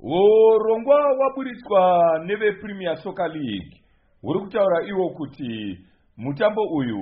Urongwa waburitswa nevePremier Soccer League uri kutaura iwo kuti mutambo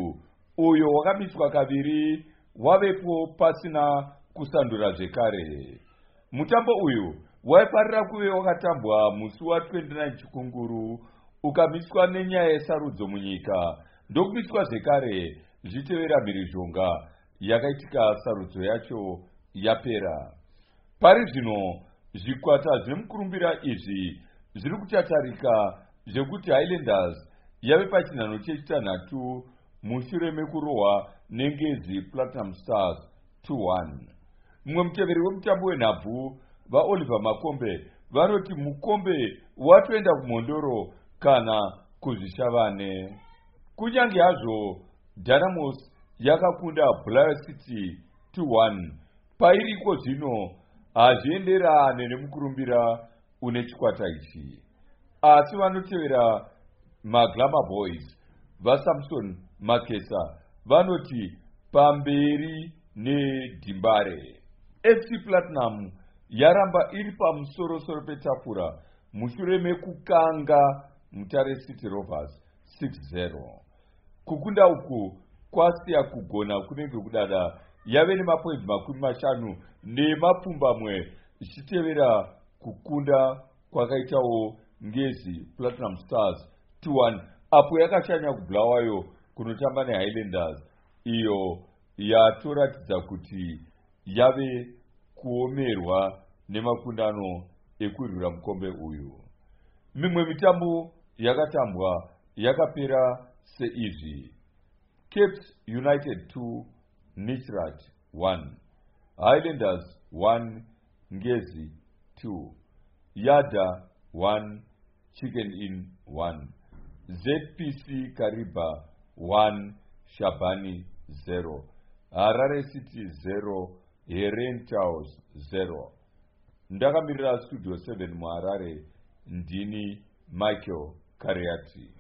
uyo wakamiswa kaviri wavepo pasina kusandura zvekare. Mutambo uyu waiparira kuve wakatambwa musi wa29 Chikunguru ukamiswa nenyaya yesarudzo munyika ndokumiswa zvekare zvichitevera mhirizhonga yakaitika sarudzo yacho yapera. Pari zvino zvikwata zvemukurumbira izvi zviri kuchatarika zvekuti Highlanders yave pachinhano chechitanhatu mushure mekurohwa neNgezi Platinum Stars 2-1. Mumwe muteveri wemutambo wenhabvu vaOliver Makombe vanoti mukombe watoenda kumhondoro kana kuzvishavane. Kunyange hazvo Dynamos yakakunda Blair City 2-1 pairiko zvino hazvienderane nemukurumbira une chikwata ichi, asi vanotevera maGlamour Boys vaSamson Makesa vanoti pamberi neDimbare. FC Platinum yaramba iri pamusoro-soro petafura mushure mekukanga Mutare City Rovers 6-0. Kukunda uku kwasiya kugona kunenge kudada yave nemapointi 50 nemapfumbamwe ichitevera kukunda kwakaitawo Ngezi Platinum Stars 2-1 apo yakashanya kubulawayo kunotamba neHighlanders iyo yatoratidza kuti yave kuomerwa nemakundano ekurwira mukombe uyu. Mimwe mitambo yakatambwa yakapera seizvi: Cape United 2 Nitrat 1, Highlanders 1 Ngezi 2, Yada 1 Chicken Inn 1, ZPC Kariba 1 Shabani 0, Harare City 0 Heren Towers 0. Ndakamirira Studio 7 muHarare, ndini Michael Kariati.